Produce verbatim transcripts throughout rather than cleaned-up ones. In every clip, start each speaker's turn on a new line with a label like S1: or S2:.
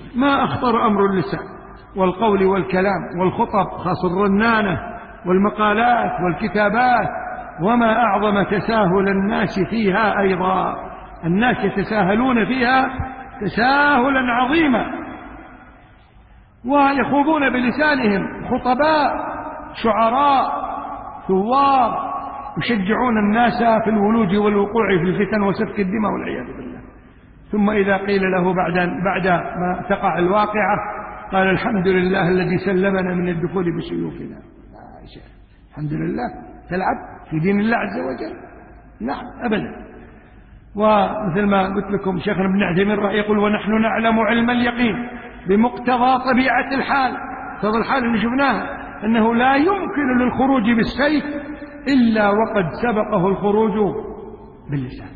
S1: ما أخطر أمر اللسان والقول والكلام والخطب، خاصة الرنانة والمقالات والكتابات، وما أعظم تساهل الناس فيها أيضا. الناس يتساهلون فيها تساهلا عظيما، ويخوضون بلسانهم خطباء شعراء ثوار يشجعون الناس في الولوج والوقوع في الفتن وسفك الدماء والعياذ بالله. ثم إذا قيل له بعد بعد ما تقع الواقعة قال الحمد لله الذي سلمنا من الدخول بسيوفنا. الحمد لله، تلعب في دين الله عز وجل؟ نعم أبدا. ومثل ما قلت لكم شيخنا ابن عثيمين رأي يقول ونحن نعلم علم اليقين بمقتضى طبيعة الحال، مقتضى الحال اللي شفناها أنه لا يمكن للخروج بالسيف إلا وقد سبقه الخروج باللسان،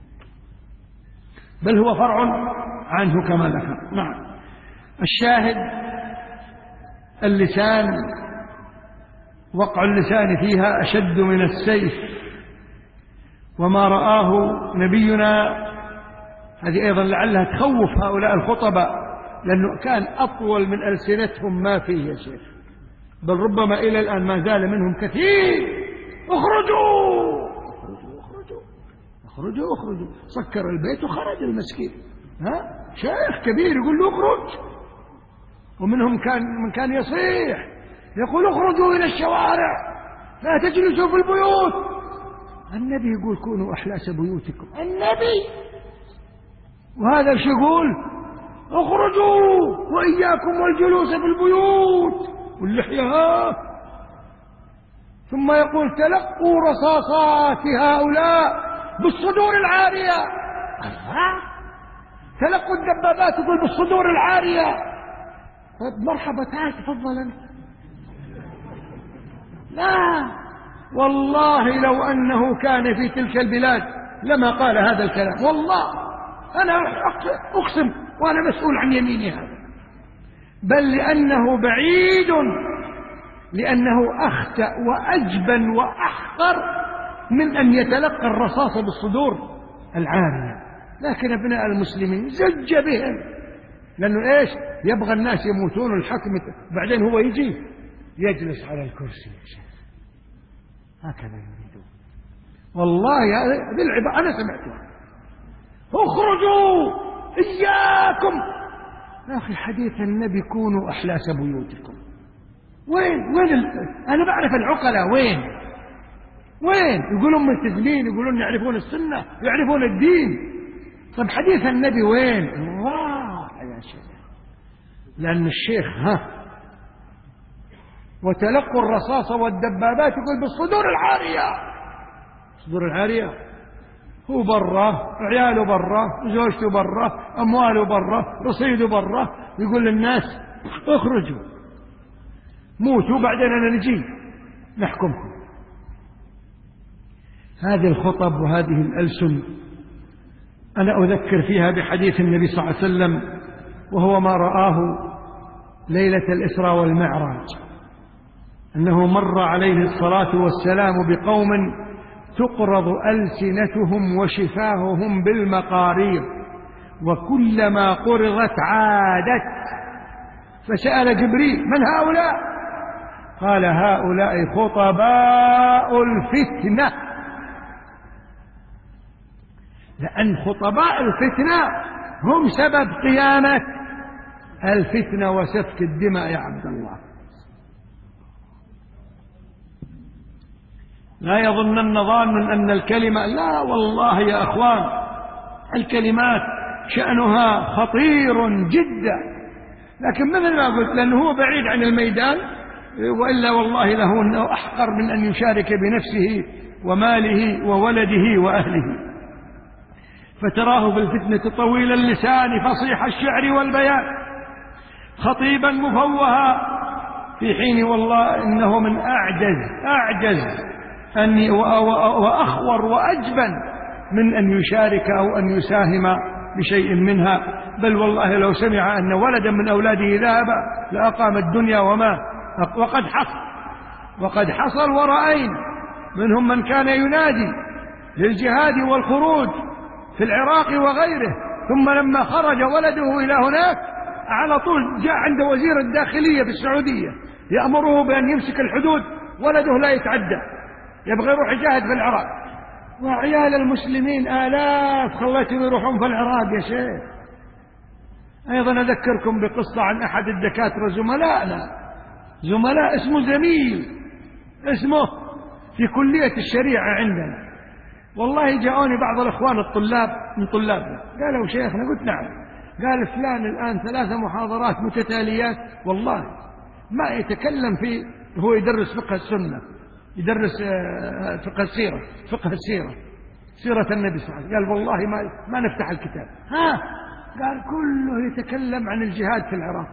S1: بل هو فرع عنه كما ذكر. نعم. الشاهد اللسان وقع اللسان فيها أشد من السيف، وما رآه نبينا هذه أيضا لعلها تخوف هؤلاء الخطباء، لأنه كان أطول من ألسنتهم ما فيه يا شيخ، بل ربما إلى الآن ما زال منهم كثير اخرجوا اخرجوا اخرجوا اخرجوا اخرجوا. سكر البيت وخرج المسكين، ها شيخ كبير يقول له اخرج، ومنهم كان من كان يصيح يقول اخرجوا إلى الشوارع لا تجلسوا في البيوت. النبي يقول كونوا أحلاس بيوتكم، النبي، وهذا ايش يقول؟ اخرجوا وإياكم والجلوس في البيوت واللحية. ثم يقول تلقوا رصاصات هؤلاء بالصدور العارية. تلقوا الدبابات يقول بالصدور العارية. طيب مرحبا تعال تفضل أنت. لا والله لو أنه كان في تلك البلاد لما قال هذا الكلام، والله أنا أقسم وأنا مسؤول عن يميني هذا، بل لأنه بعيد، لأنه أخطأ وأجبن وأحقر من أن يتلقى الرصاص بالصدور العارية. لكن ابناء المسلمين زج بهم، لأنه إيش يبغى الناس يموتون الحكم، بعدين هو يجي يجلس على الكرسي يا شيخ، هكذا يريدون. والله هذه العبارة أنا سمعتها، اخرجوا إياكم. يا أخي حديث النبي كونوا أحلاس بيوتكم، وين وين ال... أنا بعرف العقلاء وين وين يقولون ملتزمين، يقولون يعرفون السنة يعرفون الدين. طب حديث النبي وين؟ الله يا شيخ، لأن الشيخ ها وتلقوا الرصاص والدبابات يقول بالصدور العارية. الصدور العارية هو برا، عياله برا، زوجته برا، أمواله برا، رصيده برا، يقول للناس اخرجوا موتوا بعدين أنا نجي نحكمكم. هذه الخطب وهذه الألسن أنا أذكر فيها بحديث النبي صلى الله عليه وسلم، وهو ما رآه ليلة الإسراء والمعراج، أنه مر عليه الصلاة والسلام بقوم تقرض ألسنتهم وشفاههم بالمقاريض، وكلما قرضت عادت. فسأل جبريل من هؤلاء؟ قال هؤلاء خطباء الفتنة، لأن خطباء الفتنة هم سبب قيامة الفتنة وسفك الدماء يا عبد الله. لا يظنن ظان أن الكلمة، لا والله يا أخوان الكلمات شأنها خطير جدا، لكن مثل ما قلت لأنه هو بعيد عن الميدان، وإلا والله له أنه أحقر من أن يشارك بنفسه وماله وولده وأهله. فتراه بالفتنة طويل اللسان فصيح الشعر والبيان، خطيبا مفوها، في حين والله إنه من أعجز أعجز أن وأخور وأجبن من أن يشارك أو أن يساهم بشيء منها. بل والله لو سمع أن ولدا من أولاده ذهب لأقام الدنيا وما وقد حصل وقد حصل ورأينا منهم من كان ينادي للجهاد والخروج في العراق وغيره، ثم لما خرج ولده إلى هناك على طول جاء عند وزير الداخلية في السعودية يأمره بأن يمسك الحدود، ولده لا يتعدى، يبغى يروح يجاهد في العراق، وعيال المسلمين آلاف خليتهم يروحون في العراق يا شيخ. أيضا أذكركم بقصة عن أحد الدكاترة زملائنا، زملاء اسمه زميل اسمه في كلية الشريعة عندنا، والله جاءوني بعض الأخوان الطلاب من طلابنا قالوا شيخنا، قلت نعم، قال فلان الآن ثلاث محاضرات متتاليات والله ما يتكلم في، هو يدرس فقه السنة، يدرس فقه السيرة، فقه السيرة، سيرة النبي صلى الله عليه وسلم، قال والله ما, ما نفتح الكتاب، ها قال كله يتكلم عن الجهاد في العراق،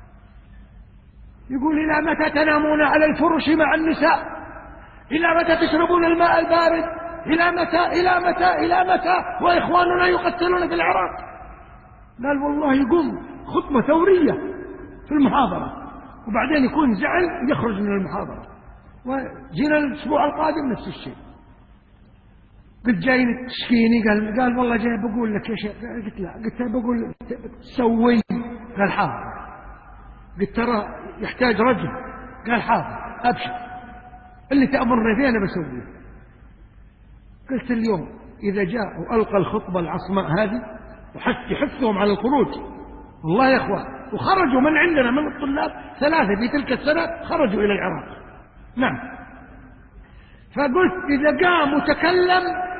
S1: يقول إلى متى تنامون على الفرش مع النساء، إلى متى تشربون الماء البارد، إلى متى إلى متى إلى متى وإخواننا يقتلون في العراق. قال والله يقوم خطبة ثورية في المحاضرة وبعدين يكون زعل يخرج من المحاضرة. وجينا الأسبوع القادم نفس الشيء، قلت جاي تشكيني، قال قال والله جاي بقول لك يا شيخ، قلت لا، قلت بقول سوي، قال حاضر، قلت ترى يحتاج رجل، قال حاضر أبشر، اللي تأمرني فيه أنا بسويه. قلت اليوم إذا جاء وألقى الخطبة العصماء هذه وحث يحثهم على الخروج، والله يا أخوان، وخرجوا من عندنا من الطلاب ثلاثة في تلك السنة خرجوا إلى العراق، نعم. فقلت إذا قام وتكلم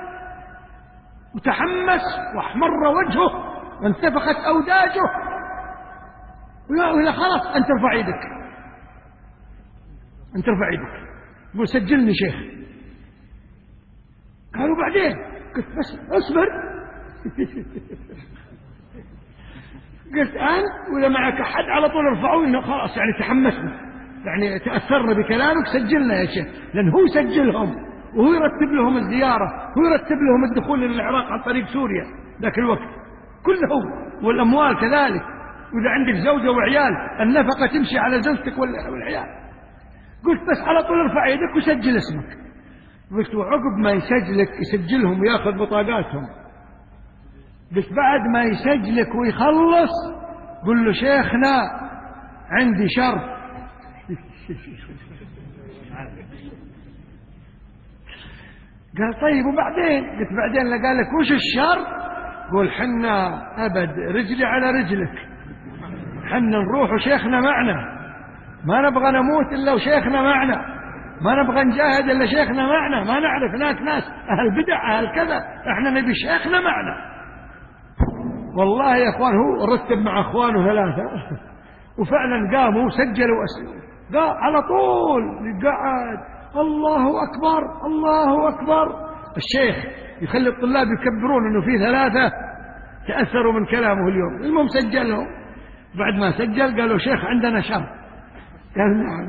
S1: وتحمس واحمر وجهه وانتفخت أوداجه وإذا خلاص أنت ارفع يدك، أنت ارفع يدك، قل سجلني شيخ. قالوا بعدين، قلت بس اصبر قلت أنت ولا معك أحد على طول ارفعوا، إنه خلاص يعني تحمسنا، يعني تأثرنا بكلامك، سجلنا يا شيخ، لأن هو يسجلهم وهو يرتب لهم الزيارة، هو يرتب لهم الدخول إلى العراق عن طريق سوريا ذاك الوقت كله، والأموال كذلك، وإذا عندك زوجة وعيال النفقة تمشي على زوجتك والعيال. قلت بس على طول ارفع يدك وسجل اسمك. قلت وعقب ما يسجلك يسجلهم وياخذ بطاقاتهم، قلت بعد ما يسجلك ويخلص قل له شيخنا عندي شرط قال طيب وبعدين؟ قلت بعدين قال لك وش الشرط؟ قول حنا أبد رجلي على رجلك، حنا نروح وشيخنا معنا، ما نبغى نموت إلا وشيخنا معنا، ما نبغى نجاهد إلا شيخنا معنا، ما نعرف هناك ناس أهل بدع أهل كذا، احنا نبي شيخنا معنا. والله يا أخوان هو رتب مع أخوانه ثلاثة وفعلا قاموا وسجلوا أسئلة، قال على طول قعد الله أكبر الله أكبر، الشيخ يخلي الطلاب يكبرون أنه في ثلاثة تأثروا من كلامه اليوم، المهم سجلهم. بعد ما سجل قالوا شيخ عندنا شر، قال نعم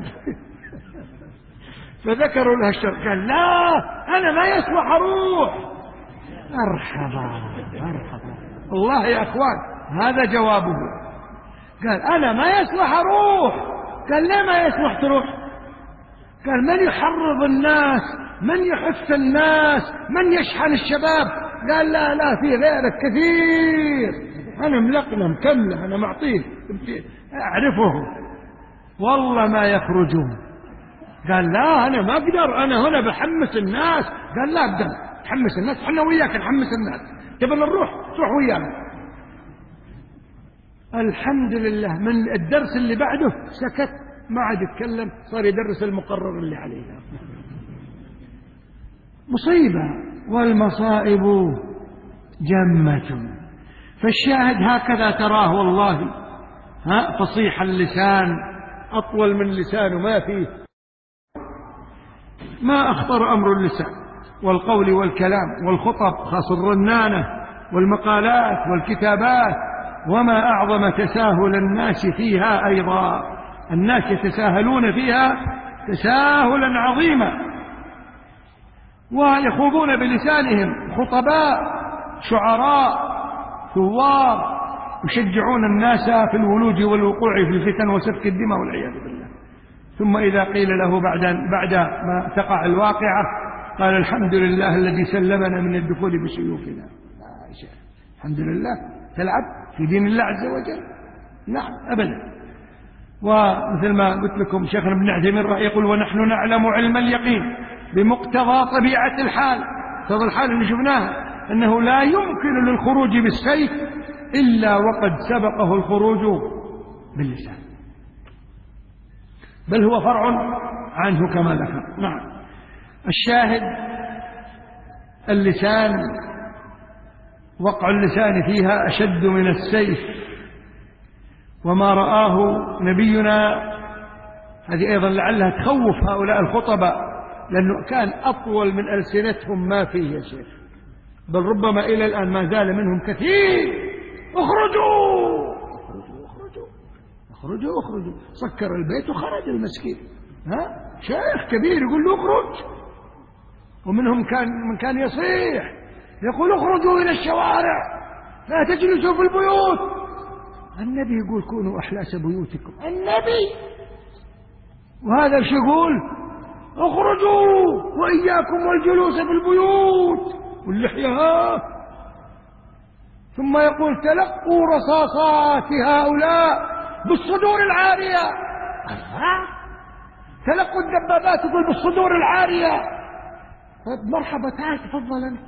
S1: فذكروا له الشر، قال لا أنا ما يصلح أروح. مرحبا مرحبا، والله يا أخوان هذا جوابه، قال أنا ما يصلح أروح. قال لا ما يصلح تروح؟ قال من يحرض الناس، من يحث الناس، من يشحن الشباب؟ قال لا لا في غيرك كثير، أنا ملقنا مكملة، أنا معطيه أعرفهم والله ما يخرجون. قال لا أنا ما أقدر، أنا هنا بحمس الناس. قال لا أقدر تحمس الناس، حنا وياك نحمس الناس، تبى نروح تروح ويانا. الحمد لله من الدرس اللي بعده سكت ما عاد يتكلم، صار يدرس المقرر اللي عليه. مصيبة، والمصائب جمة. فالشاهد هكذا تراه والله، ها فصيح اللسان أطول من لسانه ما فيه، ما أخطر أمر اللسان والقول والكلام والخطب خاص الرنانة والمقالات والكتابات، وما أعظم تساهل الناس فيها أيضا، الناس يتساهلون فيها تساهلا عظيما، ويخوضون بلسانهم خطباء شعراء ثوار يشجعون الناس في الولوج والوقوع في الفتن وسفك الدماء والعياذ بالله. ثم إذا قيل له بعد, بعد ما تقع الواقعة قال الحمد لله الذي سلمنا من الدخول بسيوفنا. الحمد لله، تلعب في دين الله عز وجل؟ نعم أبدا. ومثل ما قلت لكم شيخنا ابن عثيمين رأي يقول ونحن نعلم علم اليقين بمقتضى طبيعة الحال، مقتضى الحال اللي شفناها أنه لا يمكن للخروج بالسيف إلا وقد سبقه الخروج باللسان، بل هو فرع عنه كما ذكر. نعم. الشاهد اللسان وقع اللسان فيها أشد من السيف، وما رآه نبينا هذه أيضا لعلها تخوف هؤلاء الخطباء، لأنه كان أطول من ألسنتهم ما فيه يا شيخ، بل ربما إلى الآن ما زال منهم كثير اخرجوا اخرجوا اخرجوا اخرجوا اخرجوا سكر البيت وخرج المسكين، ها شيخ كبير يقول له اخرج، ومنهم كان من كان يصيح يقول اخرجوا إلى الشوارع لا تجلسوا في البيوت. النبي يقول كونوا أحلاس بيوتكم، النبي، وهذا ايش يقول؟ اخرجوا وإياكم والجلوس في البيوت واللحية. ثم يقول تلقوا رصاصات هؤلاء بالصدور العارية. تلقوا الدبابات يقول بالصدور العارية. طيب مرحبا تعال تفضل انت.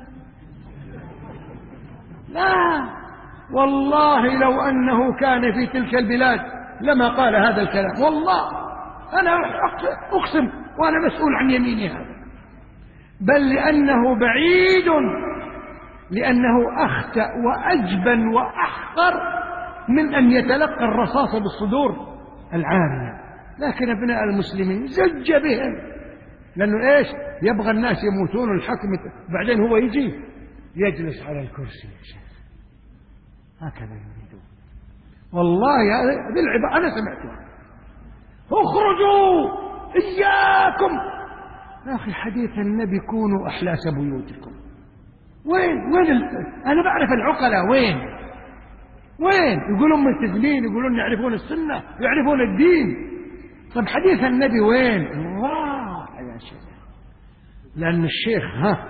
S1: لا والله لو أنه كان في تلك البلاد لما قال هذا الكلام، والله أنا أقسم وأنا مسؤول عن يميني هذا، بل لأنه بعيد، لأنه أخطأ وأجبن وأحقر من أن يتلقى الرصاص بالصدور العارية. لكن أبناء المسلمين زج بهم، لأنه إيش يبغى الناس يموتون الحكم، بعدين هو يجي يجلس على الكرسي يا شيخ، هكذا يريدون. والله هذه العبارة أنا سمعتها، اخرجوا إياكم. يا أخي حديث النبي كونوا أحلاس بيوتكم، وين وين ال... أنا بعرف العقلاء وين وين يقولون ملتزمين، يقولون يعرفون السنة يعرفون الدين. طب حديث النبي وين؟ الله يا شيخ، لأن الشيخ ها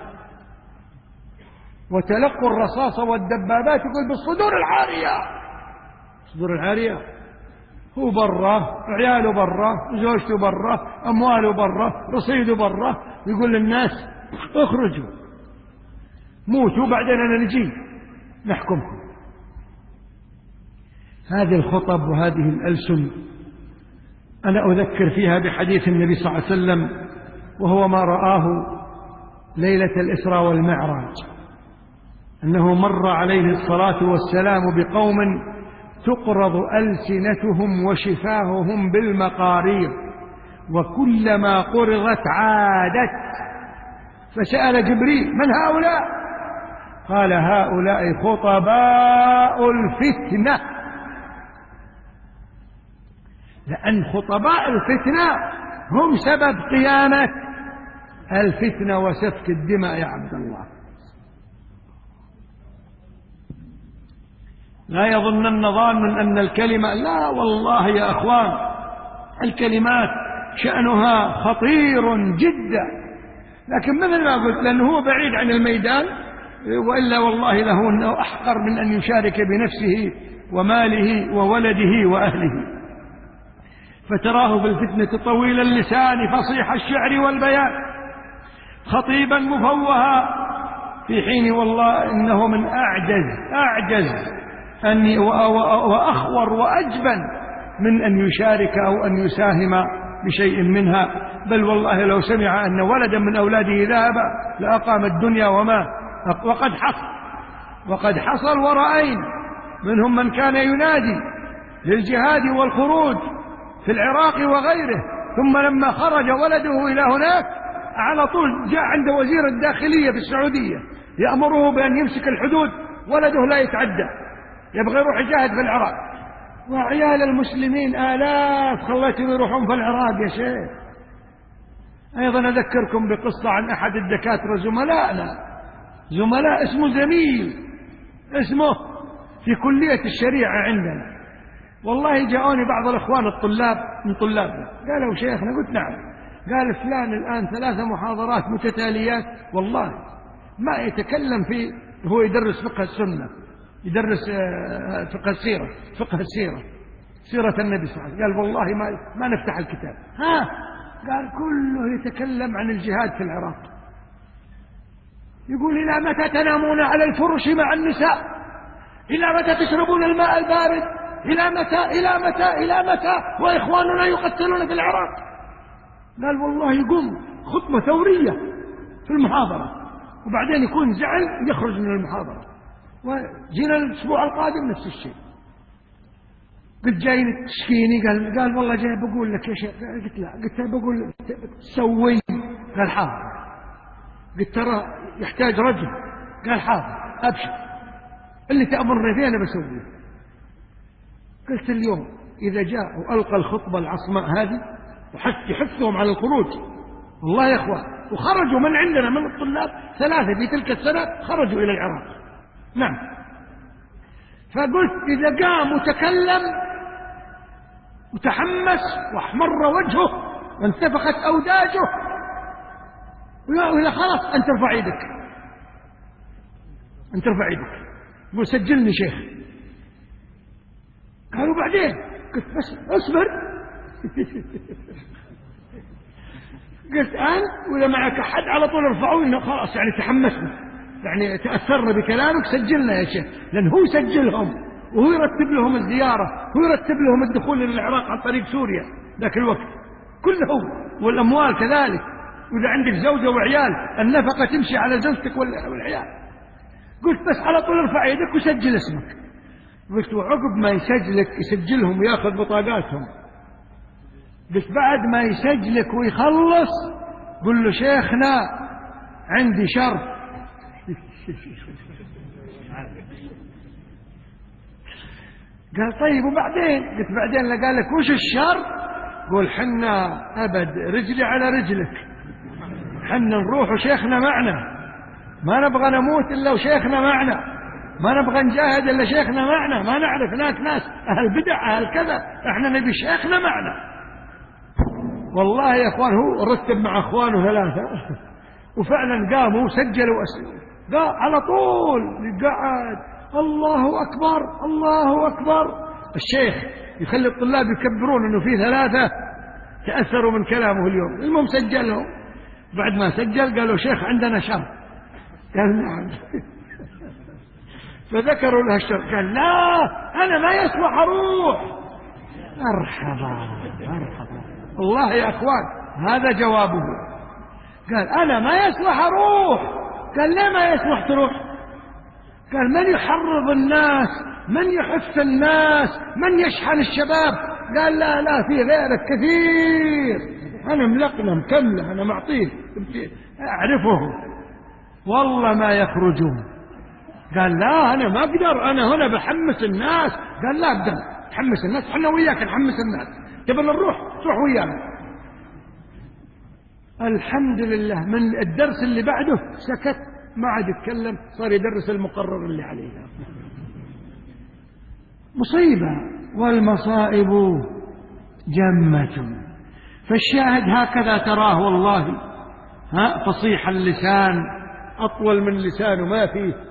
S1: وتلقوا الرصاص والدبابات يقول بالصدور العارية. الصدور العارية هو برا، عياله برا، زوجته برا، أمواله برا، رصيده برا، يقول للناس اخرجوا موتوا بعدين أنا نجي نحكمكم. هذه الخطب وهذه الألسن أنا أذكر فيها بحديث النبي صلى الله عليه وسلم، وهو ما رآه ليلة الإسراء والمعراج، أنه مر عليه الصلاة والسلام بقوم تقرض ألسنتهم وشفاههم بالمقارير، وكلما قرضت عادت. فسأل جبريل من هؤلاء؟ قال هؤلاء خطباء الفتنة، لأن خطباء الفتنة هم سبب قيامة الفتنة وسفك الدماء يا عبد الله. لا يظنن ظان أن الكلمة، لا والله يا أخوان الكلمات شأنها خطير جدا، لكن مثل ما قلت لأنه هو بعيد عن الميدان، وإلا والله له أنه أحقر من أن يشارك بنفسه وماله وولده وأهله. فتراه بالفتنة طويل اللسان فصيح الشعر والبيان، خطيبا مفوها، في حين والله إنه من أعجز أعجز أن وأخور وأجبن من أن يشارك أو أن يساهم بشيء منها. بل والله لو سمع أن ولدا من أولاده ذهب لأقام الدنيا وما وقد حصل وقد حصل ورأينا منهم من كان ينادي للجهاد والخروج في العراق وغيره، ثم لما خرج ولده إلى هناك على طول جاء عند وزير الداخلية في السعودية يأمره بأن يمسك الحدود، ولده لا يتعدى، يبغى يروح يجاهد في العراق، وعيال المسلمين آلاف خليتهم يروحون في العراق يا شيخ. أيضا أذكركم بقصة عن أحد الدكاترة زملائنا، زملاء اسمه زميل اسمه في كلية الشريعة عندنا، والله جاءوني بعض الأخوان الطلاب من طلابنا قالوا شيخنا، قلت نعم، قال فلان الآن ثلاث محاضرات متتاليات والله ما يتكلم في، هو يدرس فقه السنة، يدرس فقه السيرة فقه السيرة سيرة النبي صلى الله عليه وسلم. قال والله ما, ما نفتح الكتاب. ها قال كله يتكلم عن الجهاد في العراق. يقول إلى متى تنامون على الفرش مع النساء؟ إلى متى تشربون الماء البارد؟ إلى متى إلى متى إلى متى وإخواننا يقتلون في العراق؟ قال والله يقوم خطبة ثورية في المحاضرة وبعدين يكون زعل يخرج من المحاضرة. وجينا الأسبوع القادم نفس الشيء. قلت جاي تشكيني؟ قال قال والله جاي بقول لك يا شيخ. قلت لا. قلت بقول تسوي. قال حاضر. قلت ترى يحتاج رجل. قال حاضر أبشر اللي تأمرني فيه أنا بسويه. قلت اليوم إذا جاء وألقى الخطبة العصماء هذه وحث يحثهم على الخروج والله يا أخوان وخرجوا من عندنا من الطلاب ثلاثة في تلك السنة خرجوا إلى العراق. نعم. فقلت إذا قام وتكلم وتحمس واحمر وجهه وانتفخت أوداجه ولا خلاص أنت ارفع يدك. أنت ارفع يدك. قل سجلني شيخ. قالوا بعدين. قلت بس اصبر. قلت أنت ولا معك أحد على طول ارفعوا إنه خلاص يعني تحمسنا يعني تأثرنا بكلامك سجلنا يا شيخ. لأن هو سجلهم وهو يرتب لهم الزيارة هو يرتب لهم الدخول إلى العراق عن طريق سوريا ذاك الوقت كله والأموال كذلك. وإذا عندك زوجة وعيال النفقة تمشي على زوجتك والعيال. قلت بس على طول ارفع يدك وسجل اسمك. قلت وعقب ما يسجلك يسجلهم وياخذ بطاقاتهم. قلت بعد ما يسجلك ويخلص قل له شيخنا عندي شرط. قال طيب وبعدين؟ قلت بعدين لا. قال لك وش الشرط؟ قول حنا أبد رجلي على رجلك حنا نروح وشيخنا معنا ما نبغى نموت إلا وشيخنا معنا ما نبغى نجاهد إلا شيخنا معنا ما نعرف هناك ناس أهل بدع أهل كذا إحنا نبي شيخنا معنا. والله يا أخوان هو رتب مع أخوانه ثلاثة وفعلا قاموا وسجلوا أسئلة. قال على طول قعد الله أكبر الله أكبر. الشيخ يخلي الطلاب يكبرون أنه في ثلاثة تأثروا من كلامه اليوم. المهم سجلهم. بعد ما سجل قالوا شيخ عندنا شرط. قال نعم. فذكروا له الشرط. قال لا أنا ما يصلح أروح. مرحبا مرحبا. والله يا أخوان هذا جوابه. قال أنا ما يصلح أروح. قال ليه ما يصلح تروح؟ قال من يحرض الناس من يحث الناس من يشحن الشباب. قال لا لا في غيرك كثير أنا ملقنا مكملة أنا معطيه أعرفهم والله ما يخرجون. قال لا أنا ما أقدر أنا هنا بحمس الناس. قال لا أقدر تحمس الناس حنا وياك نحمس الناس تبى نروح تروح ويانا. الحمد لله من الدرس اللي بعده سكت ما عاد يتكلم صار يدرس المقرر اللي عليه. مصيبة والمصائب جمة. فالشاهد هكذا تراه والله ها فصيح اللسان أطول من لسانه ما فيه